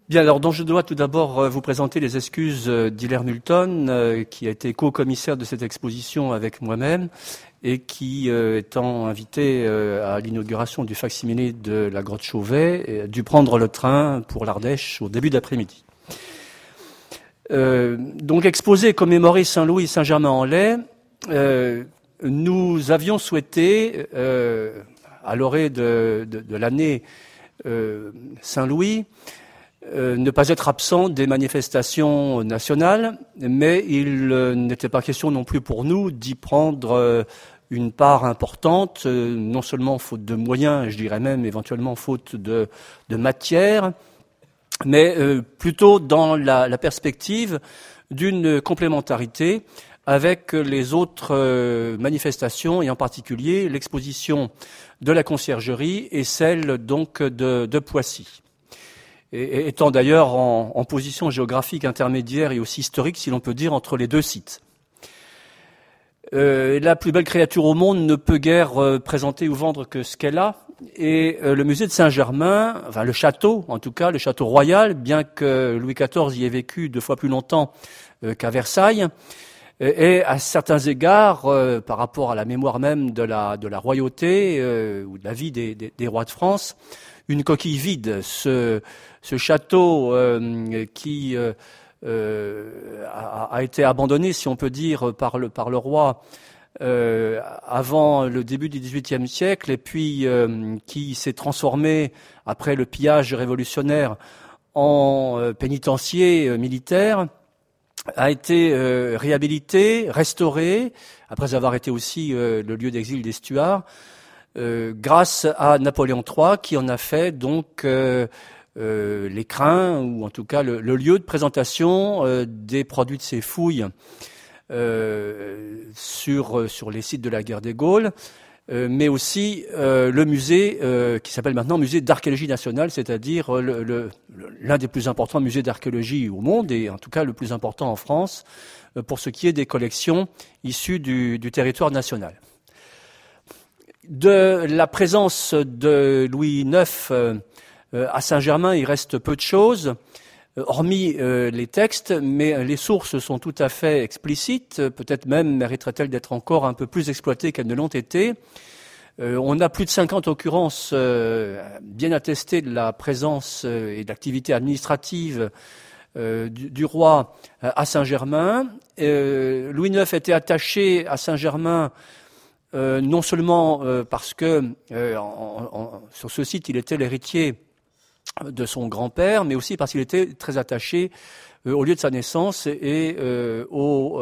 Bien, alors donc je dois tout d'abord vous présenter les excuses d'Hilaire Multon, qui a été co-commissaire de cette exposition avec moi-même et qui, étant invité à l'inauguration du facsimilé de la grotte Chauvet, a dû prendre le train pour l'Ardèche au début d'après-midi. Donc exposé et commémorer Saint-Louis et Saint-Germain-en-Laye, nous avions souhaité, à l'orée de l'année Saint-Louis, ne pas être absent des manifestations nationales, mais il n'était pas question non plus pour nous d'y prendre une part importante, non seulement faute de moyens, je dirais même éventuellement faute de matière, mais plutôt dans la perspective d'une complémentarité avec les autres manifestations, et en particulier l'exposition de la Conciergerie et celle donc de Poissy. Et étant d'ailleurs en position géographique intermédiaire et aussi historique, si l'on peut dire, entre les deux sites. La plus belle créature au monde ne peut guère présenter ou vendre que ce qu'elle a. Et le musée de Saint-Germain, enfin le château en tout cas, le château royal, bien que Louis XIV y ait vécu 2 fois plus longtemps qu'à Versailles, et à certains égards, par rapport à la mémoire même de la royauté ou de la vie des rois de France, une coquille vide. Ce château qui a été abandonné, si on peut dire, par le roi avant le début du XVIIIe siècle, et puis qui s'est transformé après le pillage révolutionnaire en pénitencier militaire, a été réhabilité, restauré, après avoir été aussi le lieu d'exil des Stuarts, grâce à Napoléon III, qui en a fait donc l'écrin, ou en tout cas le lieu de présentation des produits de ses fouilles sur les sites de la guerre des Gaules, mais aussi le musée qui s'appelle maintenant Musée d'archéologie nationale, c'est-à-dire l'un des plus importants musées d'archéologie au monde, et en tout cas le plus important en France, pour ce qui est des collections issues du territoire national. De la présence de Louis IX à Saint-Germain, il reste peu de choses, hormis les textes, mais les sources sont tout à fait explicites, peut-être même mériteraient-elles d'être encore un peu plus exploitées qu'elles ne l'ont été. On a plus de 50 occurrences bien attestées de la présence et de l'activité administrative du roi à Saint-Germain. Louis IX était attaché à Saint-Germain non seulement parce que sur ce site il était l'héritier de son grand-père, mais aussi parce qu'il était très attaché au lieu de sa naissance et au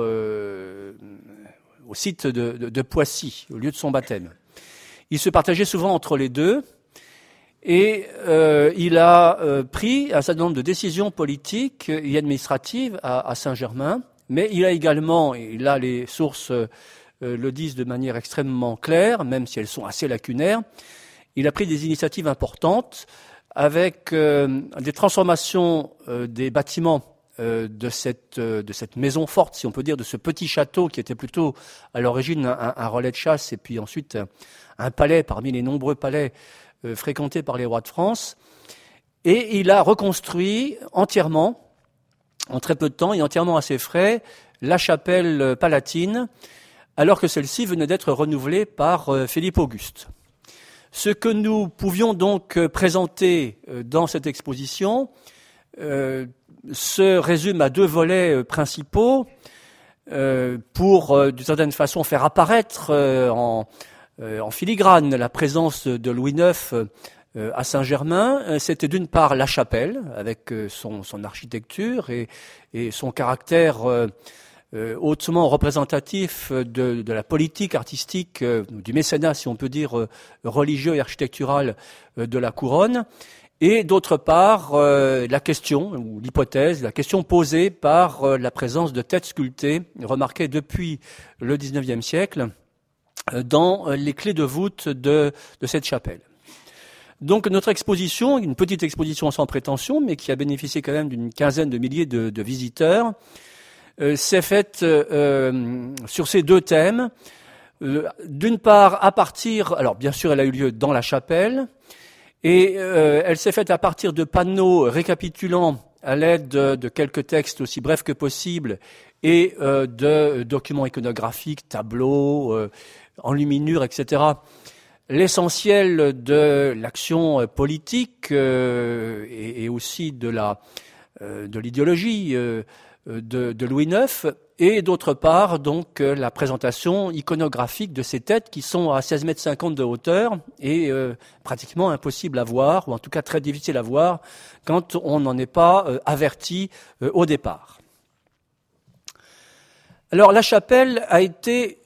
site de Poissy, au lieu de son baptême. Il se partageait souvent entre les deux, et il a pris un certain nombre de décisions politiques et administratives à Saint-Germain, mais il a également, et là les sources le disent de manière extrêmement claire, même si elles sont assez lacunaires, il a pris des initiatives importantes avec des transformations des bâtiments de cette maison forte, si on peut dire, de ce petit château qui était plutôt à l'origine un relais de chasse et puis ensuite un palais parmi les nombreux palais fréquentés par les rois de France. Et il a reconstruit entièrement, en très peu de temps et entièrement à ses frais, la chapelle palatine, alors que celle-ci venait d'être renouvelée par Philippe Auguste. Ce que nous pouvions donc présenter dans cette exposition se résume à 2 volets principaux pour, d'une certaine façon, faire apparaître en filigrane la présence de Louis IX à Saint-Germain. C'était d'une part la chapelle, avec son architecture et son caractère hautement représentatif de la politique artistique, du mécénat, si on peut dire, religieux et architectural de la couronne, et d'autre part la question, ou l'hypothèse, la question posée par la présence de têtes sculptées, remarquées depuis le XIXe siècle, dans les clés de voûte de cette chapelle. Donc notre exposition, une petite exposition sans prétention, mais qui a bénéficié quand même d'une quinzaine de milliers de visiteurs, s'est faite sur ces 2 thèmes. D'une part, à partir, alors bien sûr elle a eu lieu dans la chapelle, Et elle s'est faite à partir de panneaux récapitulant à l'aide de quelques textes aussi brefs que possible et de documents iconographiques, tableaux, enluminures, etc. L'essentiel de l'action politique et aussi de l'idéologie de Louis IX, et d'autre part donc la présentation iconographique de ces têtes qui sont à 16,50 m de hauteur et pratiquement impossible à voir, ou en tout cas très difficile à voir quand on n'en est pas averti au départ. Alors la chapelle a été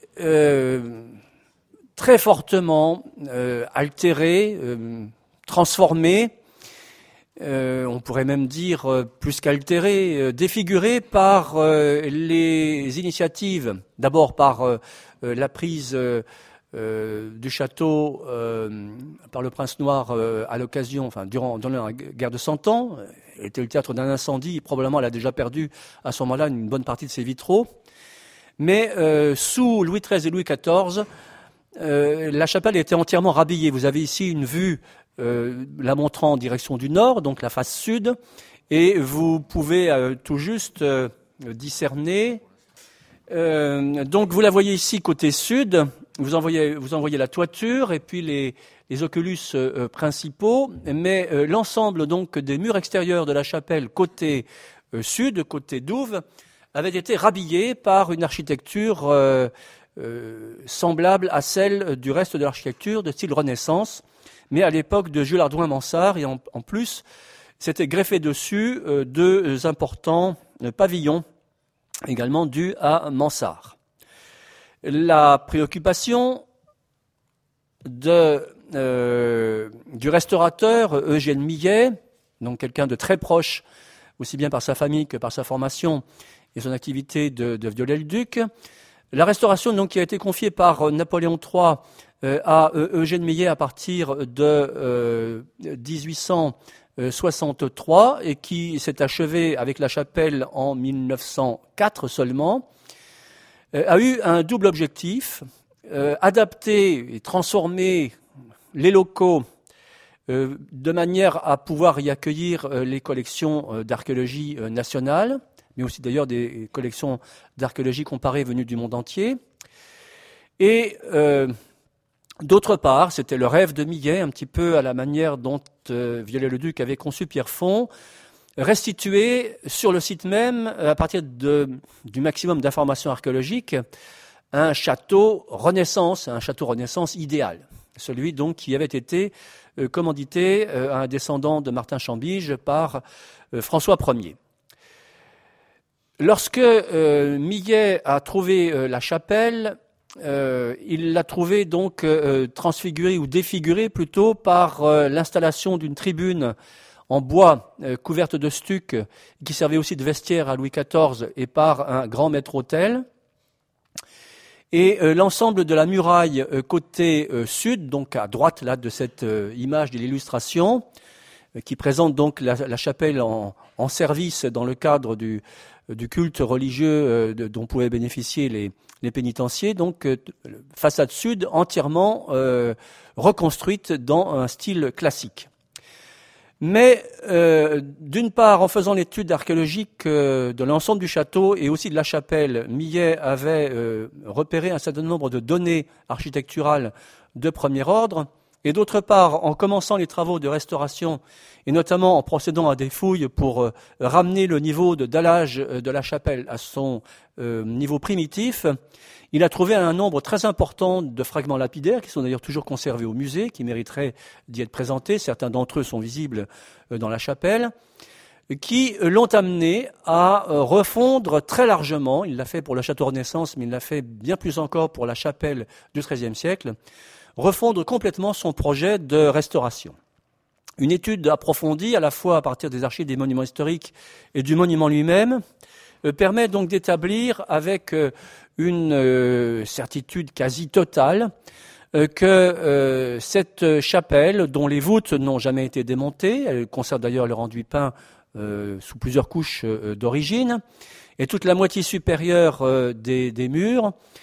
très fortement altérée, transformée, on pourrait même dire plus qu'altérée, défigurée par les initiatives, d'abord par la prise du château par le prince noir à l'occasion, durant la guerre de 100 ans. Elle était le théâtre d'un incendie, probablement elle a déjà perdu à ce moment-là une bonne partie de ses vitraux. Mais sous Louis XIII et Louis XIV, la chapelle était entièrement rhabillée. Vous avez ici une vue la montrant en direction du nord, donc la face sud, et vous pouvez tout juste discerner. Donc vous la voyez ici côté sud, vous en voyez la toiture et puis les oculus principaux, mais l'ensemble donc des murs extérieurs de la chapelle côté sud, côté douve, avait été rhabillé par une architecture semblable à celle du reste de l'architecture de style Renaissance, mais à l'époque de Jules Hardouin-Mansart, et en plus, c'était greffé dessus deux importants pavillons, également dus à Mansart. La préoccupation du restaurateur Eugène Millet, donc quelqu'un de très proche, aussi bien par sa famille que par sa formation et son activité de Viollet-le-Duc, la restauration donc, qui a été confiée par Napoléon III à Eugène Millet à partir de 1863 et qui s'est achevée avec la chapelle en 1904 seulement, a eu un double objectif, adapter et transformer les locaux de manière à pouvoir y accueillir les collections d'archéologie nationale, mais aussi d'ailleurs des collections d'archéologie comparée venues du monde entier. Et d'autre part, c'était le rêve de Millet, un petit peu à la manière dont Viollet-le-Duc avait conçu Pierrefonds, restituer sur le site même, à partir du maximum d'informations archéologiques, un château Renaissance idéal. Celui donc qui avait été commandité à un descendant de Martin Chambige par François Ier. Lorsque Millet a trouvé la chapelle, il l'a trouvée donc transfigurée ou défigurée plutôt par l'installation d'une tribune en bois couverte de stuc qui servait aussi de vestiaire à Louis XIV et par un grand maître-autel. Et l'ensemble de la muraille côté sud, donc à droite là de cette image de l'illustration, qui présente donc la chapelle en service dans le cadre du culte religieux dont pouvaient bénéficier les pénitenciers, donc façade sud entièrement reconstruite dans un style classique. Mais d'une part, en faisant l'étude archéologique de l'ensemble du château et aussi de la chapelle, Millet avait repéré un certain nombre de données architecturales de premier ordre, et d'autre part, en commençant les travaux de restauration, et notamment en procédant à des fouilles pour ramener le niveau de dallage de la chapelle à son niveau primitif, il a trouvé un nombre très important de fragments lapidaires qui sont d'ailleurs toujours conservés au musée, qui mériteraient d'y être présentés. Certains d'entre eux sont visibles dans la chapelle, qui l'ont amené à refondre très largement, il l'a fait pour le château Renaissance, mais il l'a fait bien plus encore pour la chapelle du XIIIe siècle, refondre complètement son projet de restauration. Une étude approfondie, à la fois à partir des archives des monuments historiques et du monument lui-même, permet donc d'établir avec une certitude quasi totale que cette chapelle, dont les voûtes n'ont jamais été démontées, elle conserve d'ailleurs leur enduit peint sous plusieurs couches d'origine, et toute la moitié supérieure des murs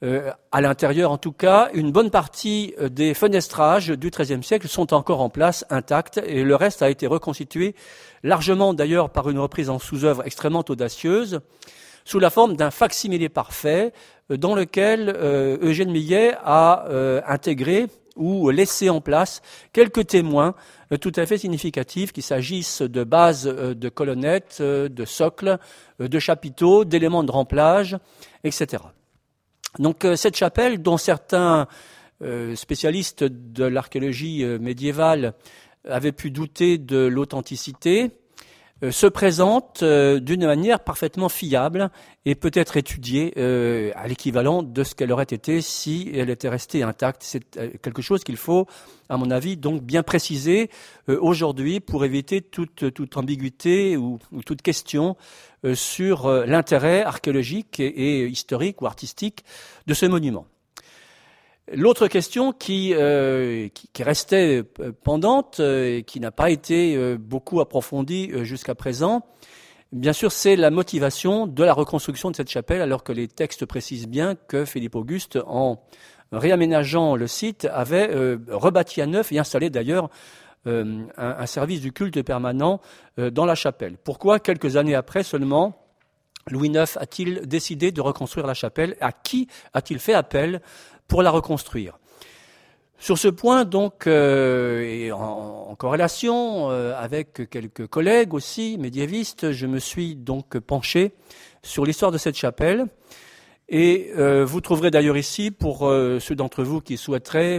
à l'intérieur en tout cas, une bonne partie des fenestrages du XIIIe siècle sont encore en place, intacts, et le reste a été reconstitué, largement d'ailleurs par une reprise en sous-œuvre extrêmement audacieuse, sous la forme d'un fac-similé parfait, dans lequel Eugène Millet a intégré ou laissé en place quelques témoins tout à fait significatifs, qu'il s'agisse de bases de colonnettes, de socles, de chapiteaux, d'éléments de remplage, etc. Donc cette chapelle, dont certains spécialistes de l'archéologie médiévale avaient pu douter de l'authenticité, se présente d'une manière parfaitement fiable et peut être étudiée à l'équivalent de ce qu'elle aurait été si elle était restée intacte. C'est quelque chose qu'il faut, à mon avis, donc bien préciser aujourd'hui pour éviter toute ambiguïté ou toute question sur l'intérêt archéologique et historique ou artistique de ce monument. L'autre question qui restait pendante et qui n'a pas été beaucoup approfondie jusqu'à présent, bien sûr, c'est la motivation de la reconstruction de cette chapelle, alors que les textes précisent bien que Philippe Auguste, en réaménageant le site, avait rebâti à neuf et installé d'ailleurs un service du culte permanent dans la chapelle. Pourquoi, quelques années après seulement, Louis IX a-t-il décidé de reconstruire la chapelle? À qui a-t-il fait appel pour la reconstruire? Sur ce point, donc, et en corrélation avec quelques collègues aussi médiévistes, je me suis donc penché sur l'histoire de cette chapelle. Et vous trouverez d'ailleurs ici, pour ceux d'entre vous qui souhaiteraient,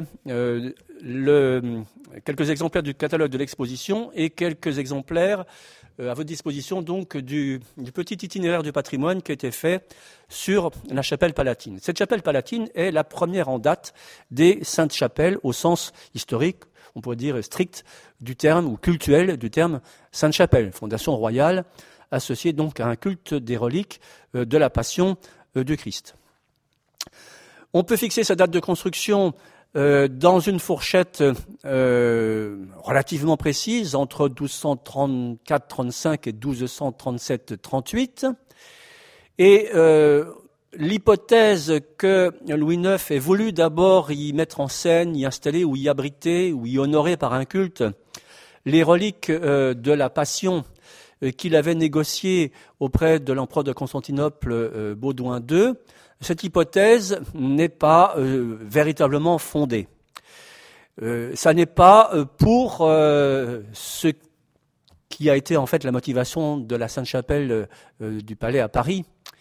quelques exemplaires du catalogue de l'exposition et quelques exemplaires à votre disposition donc du petit itinéraire du patrimoine qui a été fait sur la chapelle palatine. Cette chapelle palatine est la première en date des saintes chapelles au sens historique, on pourrait dire strict du terme ou cultuel du terme sainte chapelle, fondation royale associée donc à un culte des reliques de la passion du Christ. On peut fixer sa date de construction dans une fourchette relativement précise, entre 1234-35 et 1237-38. Et l'hypothèse que Louis IX ait voulu d'abord y mettre en scène, y installer ou y abriter ou y honorer par un culte les reliques de la Passion qu'il avait négociées auprès de l'empereur de Constantinople Baudouin II, cette hypothèse n'est pas véritablement fondée. Ça n'est pas pour ce qui a été en fait la motivation de la Sainte-Chapelle du Palais à Paris.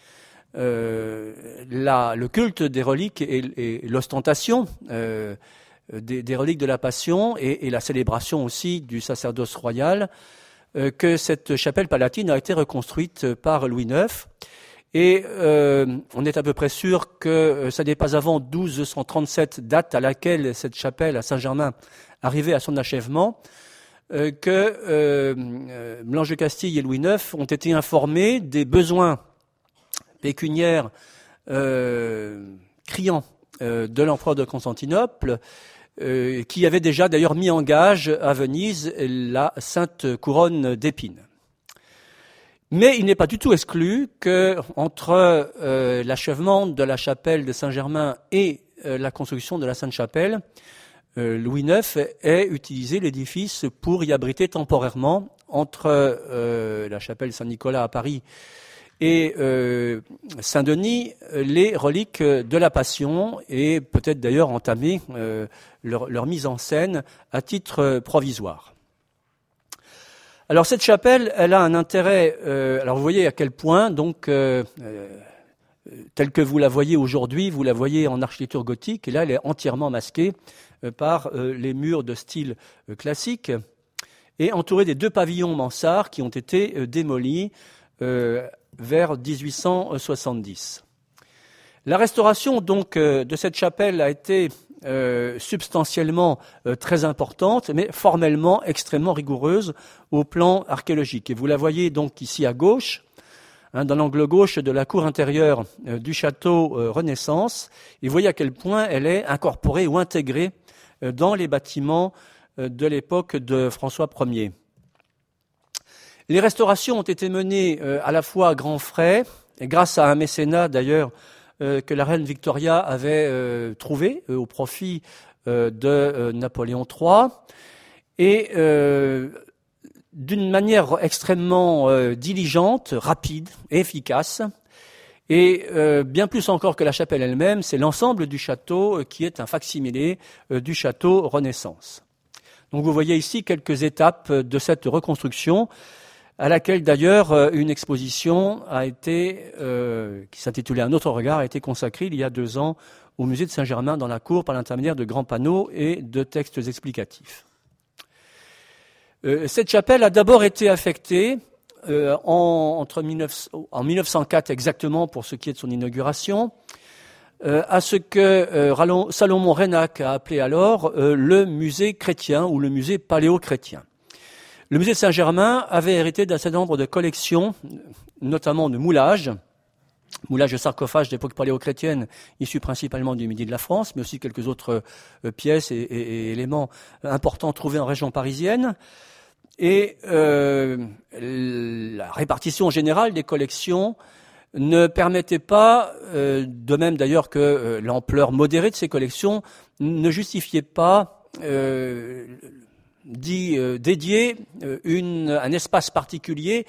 Le culte des reliques et l'ostentation des reliques de la Passion et la célébration aussi du sacerdoce royal, que cette chapelle palatine a été reconstruite par Louis IX. Et on est à peu près sûr que ça n'est pas avant 1237, date à laquelle cette chapelle à Saint-Germain arrivait à son achèvement, que Blanche de Castille et Louis IX ont été informés des besoins pécuniaires criants de l'empereur de Constantinople, qui avait déjà d'ailleurs mis en gage à Venise la Sainte Couronne d'Épines. Mais il n'est pas du tout exclu que entre l'achèvement de la chapelle de Saint-Germain et la construction de la Sainte-Chapelle, Louis IX ait utilisé l'édifice pour y abriter temporairement, entre la chapelle Saint-Nicolas à Paris et Saint-Denis, les reliques de la Passion, et peut-être d'ailleurs entamer leur mise en scène à titre provisoire. Alors cette chapelle, elle a un intérêt. Alors vous voyez à quel point, donc, telle que vous la voyez aujourd'hui, vous la voyez en architecture gothique, et là elle est entièrement masquée par les murs de style classique, et entourée des deux pavillons mansards qui ont été démolis vers 1870. La restauration donc de cette chapelle a été substantiellement très importante, mais formellement extrêmement rigoureuse au plan archéologique. Et vous la voyez donc ici à gauche, dans l'angle gauche de la cour intérieure du château Renaissance, et vous voyez à quel point elle est incorporée ou intégrée dans les bâtiments de l'époque de François Ier. Les restaurations ont été menées à la fois à grands frais, et grâce à un mécénat d'ailleurs que la reine Victoria avait trouvé au profit de Napoléon III. Et d'une manière extrêmement diligente, rapide et efficace. Et bien plus encore que la chapelle elle-même, c'est l'ensemble du château qui est un fac-similé du château Renaissance. Donc vous voyez ici quelques étapes de cette reconstruction, à laquelle d'ailleurs une exposition a été, qui s'intitulait Un autre regard, a été consacrée il y a 2 ans au musée de Saint-Germain dans la cour par l'intermédiaire de grands panneaux et de textes explicatifs. Cette chapelle a d'abord été affectée en 1904 exactement pour ce qui est de son inauguration, à ce que Salomon Reinach a appelé alors le musée chrétien ou le musée paléo-chrétien. Le musée de Saint-Germain avait hérité d'un certain nombre de collections, notamment de moulages de sarcophages d'époque paléo-chrétienne, issus principalement du midi de la France, mais aussi quelques autres pièces et éléments importants trouvés en région parisienne. Et la répartition générale des collections ne permettait pas, de même d'ailleurs que l'ampleur modérée de ces collections, ne justifiait pas dédier un espace particulier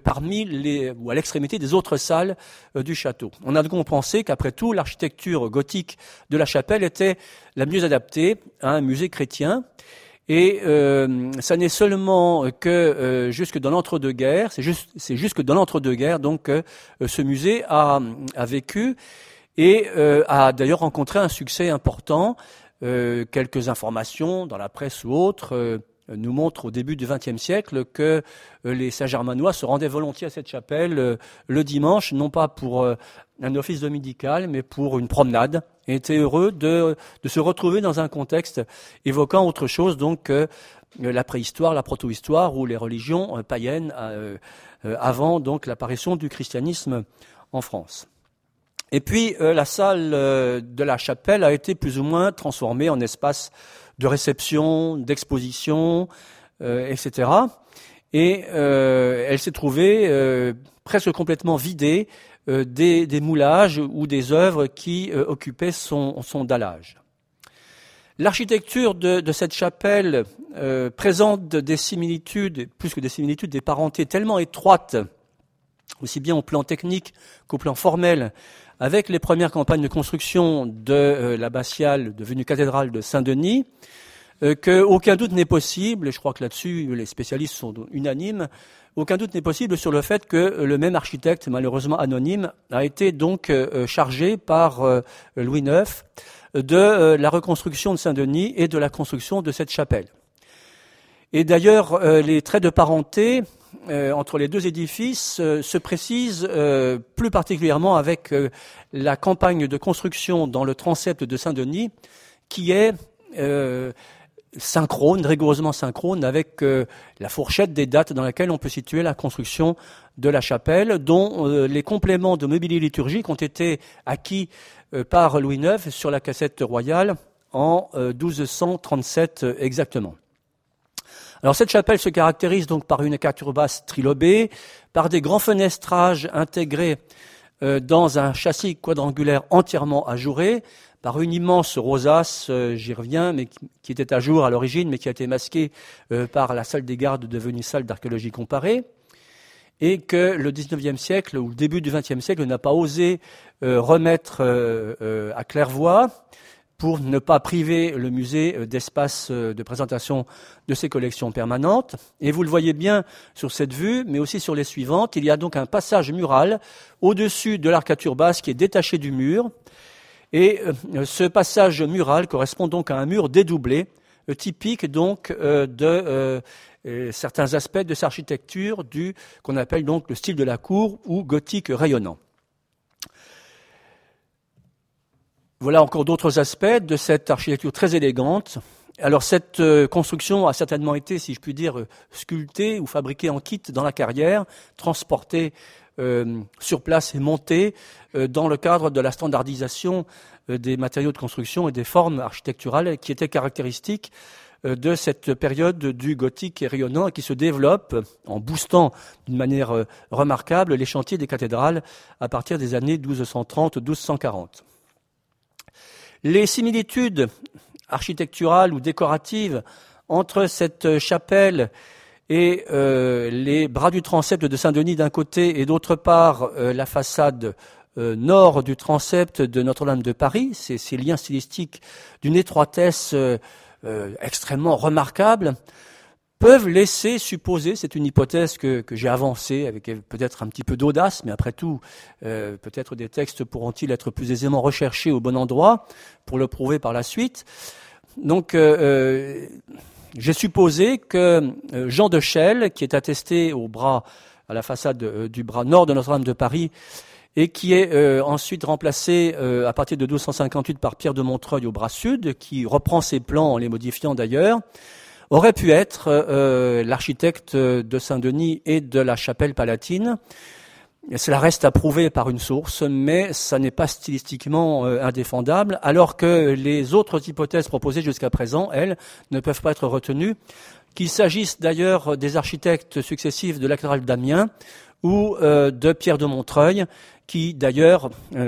ou à l'extrémité des autres salles du château. On a donc pensé qu'après tout, l'architecture gothique de la chapelle était la mieux adaptée à un musée chrétien. Et ça n'est seulement que jusque dans l'entre-deux-guerres, c'est jusque dans l'entre-deux-guerres donc ce musée a vécu et a d'ailleurs rencontré un succès important. Quelques informations dans la presse ou autres nous montrent au début du XXe siècle que les Saint-Germanois se rendaient volontiers à cette chapelle le dimanche, non pas pour un office dominical, mais pour une promenade, et étaient heureux de se retrouver dans un contexte évoquant autre chose donc que la préhistoire, la proto-histoire ou les religions païennes avant donc l'apparition du christianisme en France. Et puis la salle de la chapelle a été plus ou moins transformée en espace de réception, d'exposition, etc. Et elle s'est trouvée presque complètement vidée des moulages ou des œuvres qui occupaient son dallage. L'architecture de cette chapelle présente des similitudes, plus que des similitudes, des parentés tellement étroites, aussi bien au plan technique qu'au plan formel, avec les premières campagnes de construction de l'abbatiale devenue cathédrale de Saint-Denis, qu'aucun doute n'est possible, et je crois que là-dessus les spécialistes sont unanimes, aucun doute n'est possible sur le fait que le même architecte, malheureusement anonyme, a été donc chargé par Louis IX de la reconstruction de Saint-Denis et de la construction de cette chapelle. Et d'ailleurs, les traits de parenté entre les deux édifices se précisent plus particulièrement avec la campagne de construction dans le transept de Saint-Denis, qui est rigoureusement synchrone avec la fourchette des dates dans laquelle on peut situer la construction de la chapelle, dont les compléments de mobilier liturgique ont été acquis par Louis IX sur la cassette royale en 1237 exactement. Alors cette chapelle se caractérise donc par une écature basse trilobée, par des grands fenestrages intégrés dans un châssis quadrangulaire entièrement ajouré, par une immense rosace, j'y reviens, mais qui était à jour à l'origine, mais qui a été masquée par la salle des gardes devenue salle d'archéologie comparée, et que le XIXe siècle ou le début du XXe siècle n'a pas osé remettre à claire-voie, pour ne pas priver le musée d'espace de présentation de ses collections permanentes. Et vous le voyez bien sur cette vue, mais aussi sur les suivantes, il y a donc un passage mural au-dessus de l'arcature basse qui est détaché du mur. Et ce passage mural correspond donc à un mur dédoublé, typique donc de certains aspects de cette architecture qu'on appelle donc le style de la cour ou gothique rayonnant. Voilà encore d'autres aspects de cette architecture très élégante. Alors cette construction a certainement été, si je puis dire, sculptée ou fabriquée en kit dans la carrière, transportée sur place et montée dans le cadre de la standardisation des matériaux de construction et des formes architecturales qui étaient caractéristiques de cette période du gothique et rayonnant et qui se développe en boostant d'une manière remarquable les chantiers des cathédrales à partir des années 1230-1240. Les similitudes architecturales ou décoratives entre cette chapelle et les bras du transept de Saint-Denis d'un côté et d'autre part la façade nord du transept de Notre-Dame de Paris, ces liens stylistiques d'une étroitesse extrêmement remarquable, peuvent laisser supposer, c'est une hypothèse que j'ai avancée avec peut-être un petit peu d'audace, mais après tout, peut-être des textes pourront-ils être plus aisément recherchés au bon endroit pour le prouver par la suite. Donc, j'ai supposé que Jean de Chelles, qui est attesté à la façade du bras nord de Notre-Dame de Paris, et qui est ensuite remplacé à partir de 1258 par Pierre de Montreuil au bras sud, qui reprend ses plans en les modifiant d'ailleurs, aurait pu être l'architecte de Saint-Denis et de la chapelle palatine. Cela reste à prouver par une source, mais ça n'est pas stylistiquement indéfendable, alors que les autres hypothèses proposées jusqu'à présent, elles, ne peuvent pas être retenues, qu'il s'agisse d'ailleurs des architectes successifs de la cathédrale d'Amiens ou de Pierre de Montreuil, qui d'ailleurs,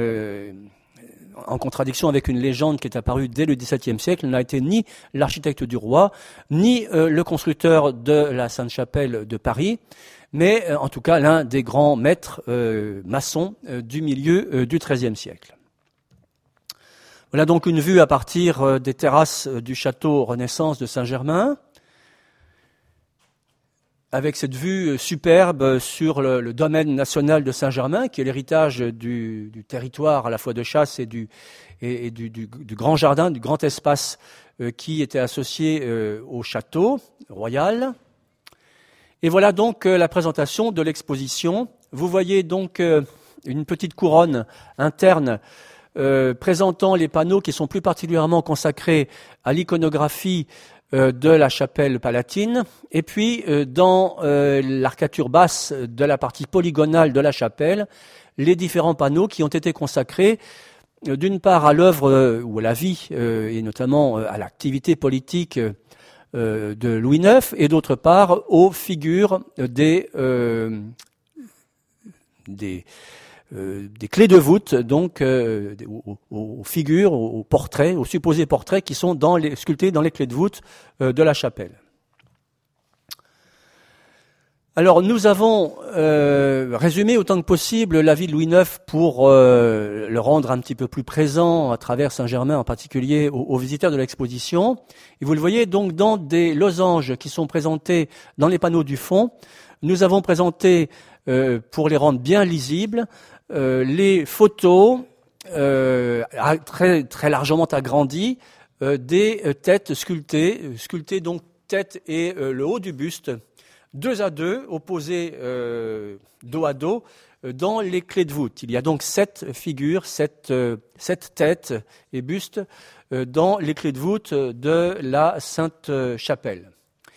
en contradiction avec une légende qui est apparue dès le XVIIe siècle, n'a été ni l'architecte du roi, ni le constructeur de la Sainte-Chapelle de Paris, mais en tout cas l'un des grands maîtres maçons du milieu du XIIIe siècle. Voilà donc une vue à partir des terrasses du château Renaissance de Saint-Germain, avec cette vue superbe sur le domaine national de Saint-Germain, qui est l'héritage du territoire à la fois de chasse et du grand jardin, du grand espace qui était associé au château royal. Et voilà donc la présentation de l'exposition. Vous voyez donc une petite couronne interne présentant les panneaux qui sont plus particulièrement consacrés à l'iconographie de la chapelle palatine, et puis dans l'arcature basse de la partie polygonale de la chapelle, les différents panneaux qui ont été consacrés d'une part à l'œuvre ou à la vie et notamment à l'activité politique de Louis IX, et d'autre part aux figures des clés de voûte, donc aux figures, aux portraits, aux supposés portraits qui sont sculptés dans les clés de voûte de la chapelle. Alors nous avons résumé autant que possible la vie de Louis IX pour le rendre un petit peu plus présent à travers Saint-Germain, en particulier aux visiteurs de l'exposition. Et vous le voyez donc dans des losanges qui sont présentés dans les panneaux du fond. Nous avons présenté, pour les rendre bien lisibles, les photos très, très largement agrandies des têtes sculptées donc tête et le haut du buste, deux à deux, opposés dos à dos, dans les clés de voûte. Il y a donc 7 figures, 7 têtes et bustes dans les clés de voûte de la Sainte-Chapelle.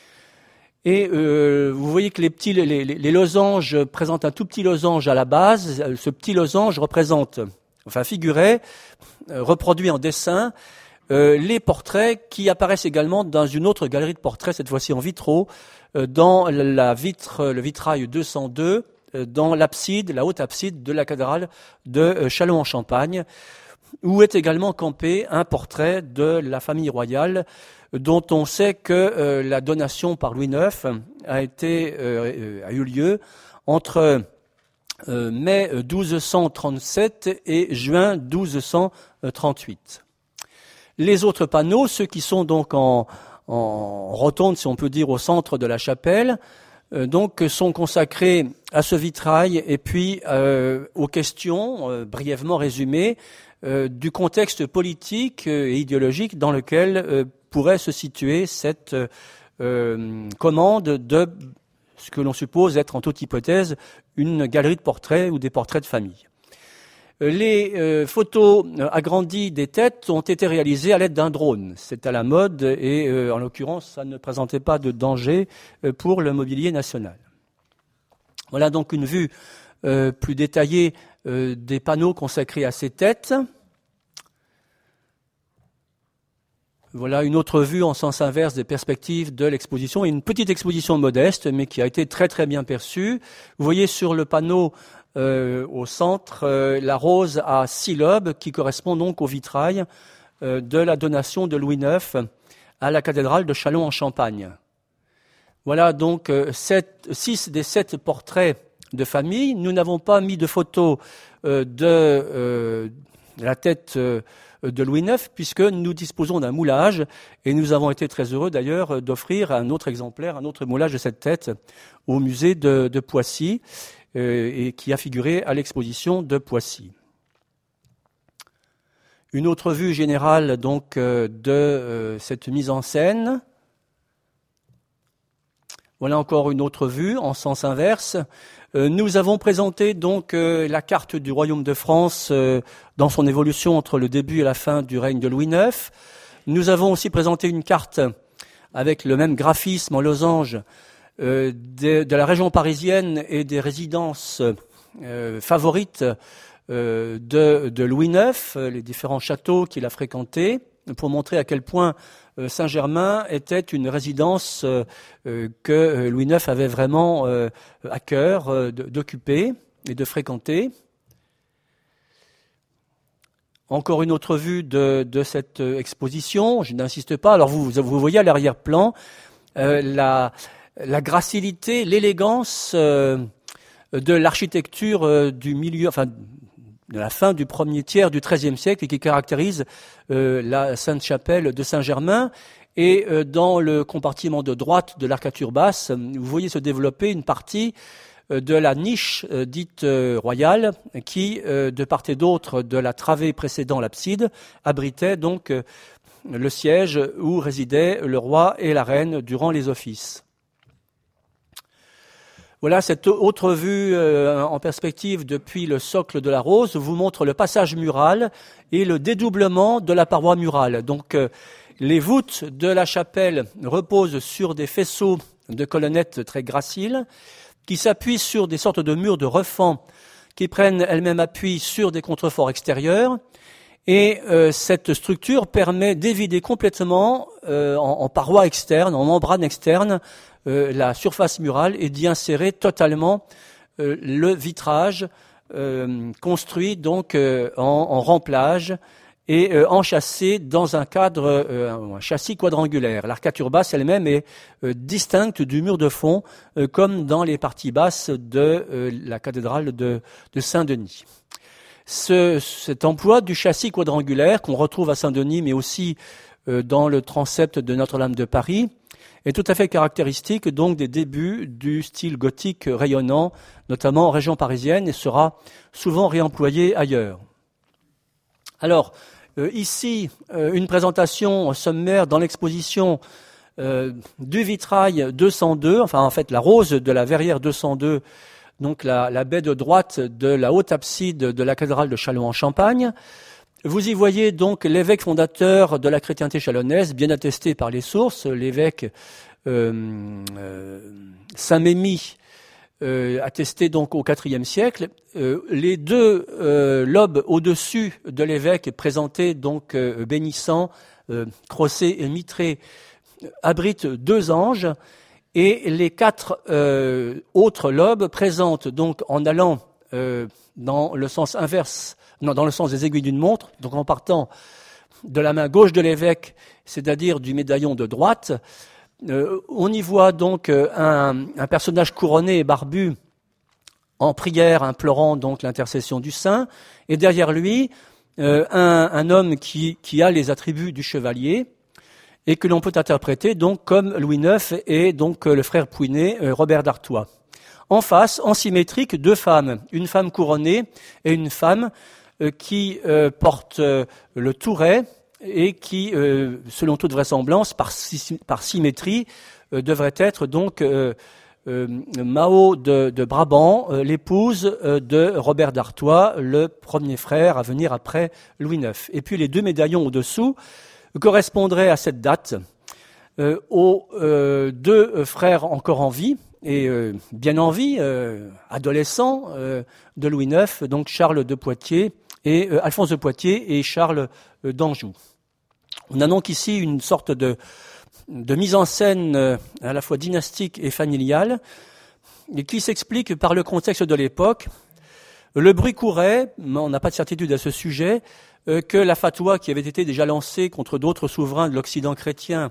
Et vous voyez que les losanges présentent un tout petit losange à la base. Ce petit losange figurait, reproduit en dessin, les portraits qui apparaissent également dans une autre galerie de portraits, cette fois-ci en vitraux, dans le vitrail 202, dans l'abside, la haute abside de la cathédrale de Châlons-en-Champagne, où est également campé un portrait de la famille royale, dont on sait que la donation par Louis IX a eu lieu entre mai 1237 et juin 1238. Les autres panneaux, ceux qui sont donc en rotonde, si on peut dire, au centre de la chapelle, donc sont consacrés à ce vitrail et puis aux questions, brièvement résumées, du contexte politique et idéologique dans lequel pourrait se situer cette commande de ce que l'on suppose être en toute hypothèse une galerie de portraits ou des portraits de famille. Les photos agrandies des têtes ont été réalisées à l'aide d'un drone. C'est à la mode et en l'occurrence ça ne présentait pas de danger pour le mobilier national. Voilà donc une vue plus détaillée des panneaux consacrés à ces têtes. Voilà une autre vue en sens inverse des perspectives de l'exposition. Une petite exposition modeste, mais qui a été très très bien perçue. Vous voyez sur le panneau au centre la rose à 6 lobes, qui correspond donc au vitrail de la donation de Louis IX à la cathédrale de Châlons-en-Champagne. Voilà donc 6 des 7 portraits de famille. Nous n'avons pas mis de photos de la tête de Louis IX, puisque nous disposons d'un moulage, et nous avons été très heureux d'ailleurs d'offrir un autre exemplaire, un autre moulage de cette tête au musée de Poissy, et qui a figuré à l'exposition de Poissy. Une autre vue générale donc de cette mise en scène. Voilà encore une autre vue en sens inverse. Nous avons présenté donc la carte du Royaume de France dans son évolution entre le début et la fin du règne de Louis IX. Nous avons aussi présenté une carte avec le même graphisme en losange de la région parisienne et des résidences favorites de Louis IX, les différents châteaux qu'il a fréquentés, pour montrer à quel point Saint-Germain était une résidence que Louis IX avait vraiment à cœur d'occuper et de fréquenter. Encore une autre vue de cette exposition, je n'insiste pas. Alors vous voyez à l'arrière-plan la gracilité, l'élégance de l'architecture du milieu, enfin de la fin du premier tiers du XIIIe siècle et qui caractérise la Sainte-Chapelle de Saint-Germain. Et dans le compartiment de droite de l'arcature basse, vous voyez se développer une partie de la niche dite royale qui, de part et d'autre de la travée précédant l'abside, abritait donc le siège où résidaient le roi et la reine durant les offices. Voilà, cette autre vue en perspective depuis le socle de la Rose vous montre le passage mural et le dédoublement de la paroi murale. Donc, les voûtes de la chapelle reposent sur des faisceaux de colonnettes très graciles qui s'appuient sur des sortes de murs de refend qui prennent elles-mêmes appui sur des contreforts extérieurs. Et cette structure permet d'évider complètement en parois externes, en membranes externes, la surface murale et d'y insérer totalement le vitrage construit donc en remplage et enchâssé dans un cadre, un châssis quadrangulaire. L'arcature basse elle-même est distincte du mur de fond, comme dans les parties basses de la cathédrale de Saint-Denis. Cet emploi du châssis quadrangulaire qu'on retrouve à Saint-Denis, mais aussi dans le transept de Notre-Dame de Paris, est tout à fait caractéristique donc des débuts du style gothique rayonnant, notamment en région parisienne, et sera souvent réemployé ailleurs. Alors, ici, une présentation sommaire dans l'exposition du vitrail 202, enfin en fait la rose de la verrière 202, donc la baie de droite de la haute abside de la cathédrale de Châlons-en-Champagne. Vous y voyez donc l'évêque fondateur de la chrétienté chalonnaise, bien attesté par les sources, l'évêque Saint-Mémy, attesté donc au IVe siècle. Les deux lobes au-dessus de l'évêque, présentés donc bénissant, crossés et mitrés, abritent 2 anges, et les 4 autres lobes présentent donc en allant dans le sens inverse, dans le sens des aiguilles d'une montre, donc en partant de la main gauche de l'évêque, c'est-à-dire du médaillon de droite, on y voit donc un personnage couronné et barbu en prière, implorant donc l'intercession du saint, et derrière lui, un homme qui a les attributs du chevalier, et que l'on peut interpréter donc comme Louis IX et donc le frère Pouinet, Robert d'Artois. En face, en symétrique, 2 femmes, une femme couronnée et une femme qui porte le touret et qui, selon toute vraisemblance, par symétrie, devrait être donc Mao de Brabant, l'épouse de Robert d'Artois, le premier frère à venir après Louis IX. Et puis les 2 médaillons au-dessous correspondraient à cette date aux 2 frères encore en vie, et bien en vie, adolescents de Louis IX, donc Charles de Poitiers et Alphonse de Poitiers et Charles d'Anjou. On a donc ici une sorte de mise en scène à la fois dynastique et familiale, et qui s'explique par le contexte de l'époque. Le bruit courait, mais on n'a pas de certitude à ce sujet, que la fatwa qui avait été déjà lancée contre d'autres souverains de l'Occident chrétien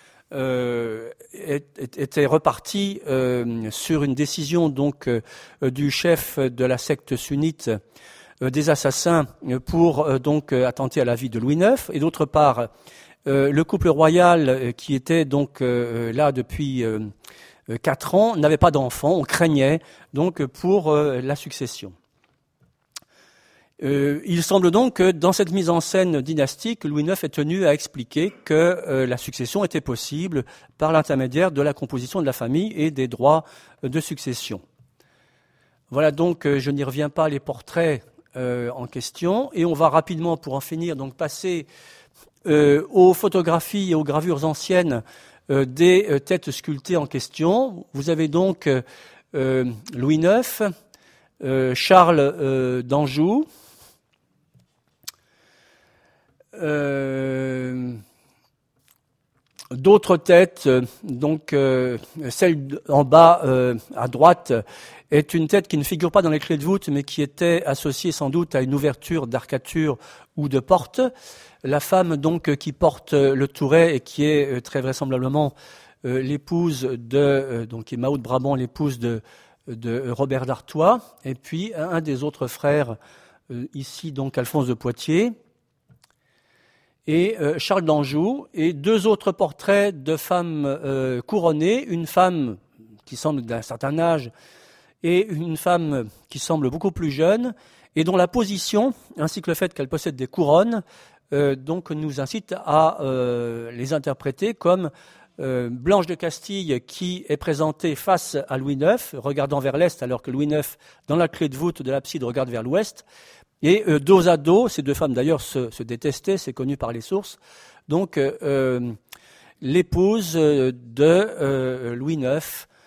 était repartie sur une décision donc du chef de la secte sunnite des assassins pour donc attenter à la vie de Louis IX, et d'autre part le couple royal qui était donc là depuis 4 ans n'avait pas d'enfants, on craignait donc pour la succession. Il semble donc que dans cette mise en scène dynastique, Louis IX est tenu à expliquer que la succession était possible par l'intermédiaire de la composition de la famille et des droits de succession. Voilà donc, je n'y reviens pas, les portraits en question, et on va rapidement, pour en finir, donc passer aux photographies et aux gravures anciennes des têtes sculptées en question. Vous avez donc Louis IX, Charles d'Anjou, d'autres têtes, donc celle en bas à droite est une tête qui ne figure pas dans les clés de voûte, mais qui était associée sans doute à une ouverture d'arcature ou de porte. La femme donc qui porte le touret et qui est très vraisemblablement l'épouse de donc qui est Maud Brabant, l'épouse de Robert d'Artois, et puis un des autres frères ici donc Alphonse de Poitiers et Charles d'Anjou, et 2 autres portraits de femmes couronnées, une femme qui semble d'un certain âge et une femme qui semble beaucoup plus jeune, et dont la position, ainsi que le fait qu'elle possède des couronnes, donc nous incite à les interpréter comme Blanche de Castille qui est présentée face à Louis IX, regardant vers l'est, alors que Louis IX, dans la clé de voûte de l'abside, regarde vers l'ouest. Et dos à dos, ces 2 femmes d'ailleurs se détestaient, c'est connu par les sources, donc l'épouse de Louis IX,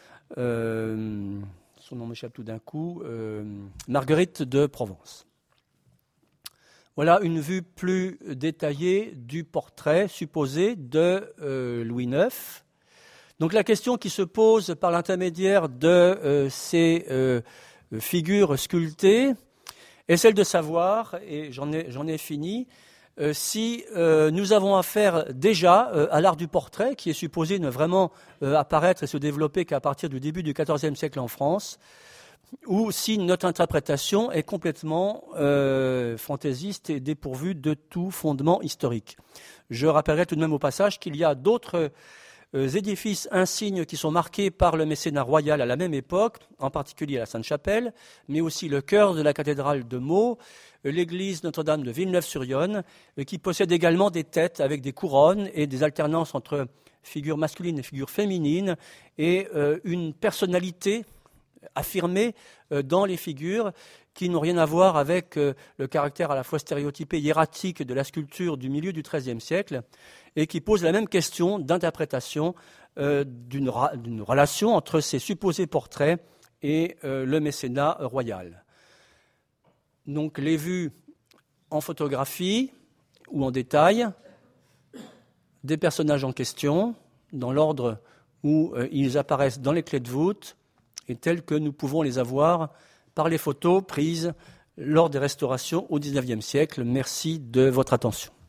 son nom m'échappe tout d'un coup, Marguerite de Provence. Voilà une vue plus détaillée du portrait supposé de Louis IX. Donc la question qui se pose par l'intermédiaire de ces figures sculptées est celle de savoir, et j'en ai fini, si nous avons affaire déjà à l'art du portrait, qui est supposé ne vraiment apparaître et se développer qu'à partir du début du XIVe siècle en France, ou si notre interprétation est complètement fantaisiste et dépourvue de tout fondement historique. Je rappellerai tout de même au passage qu'il y a d'autres édifices insignes qui sont marqués par le mécénat royal à la même époque, en particulier la Sainte-Chapelle, mais aussi le chœur de la cathédrale de Meaux, l'église Notre-Dame de Villeneuve-sur-Yonne, qui possède également des têtes avec des couronnes et des alternances entre figures masculines et figures féminines, et une personnalité affirmée dans les figures qui n'ont rien à voir avec le caractère à la fois stéréotypé et hiératique de la sculpture du milieu du XIIIe siècle, et qui pose la même question d'interprétation d'une relation entre ces supposés portraits et le mécénat royal. Donc les vues en photographie ou en détail des personnages en question, dans l'ordre où ils apparaissent dans les clés de voûte, et tels que nous pouvons les avoir par les photos prises lors des restaurations au XIXe siècle. Merci de votre attention.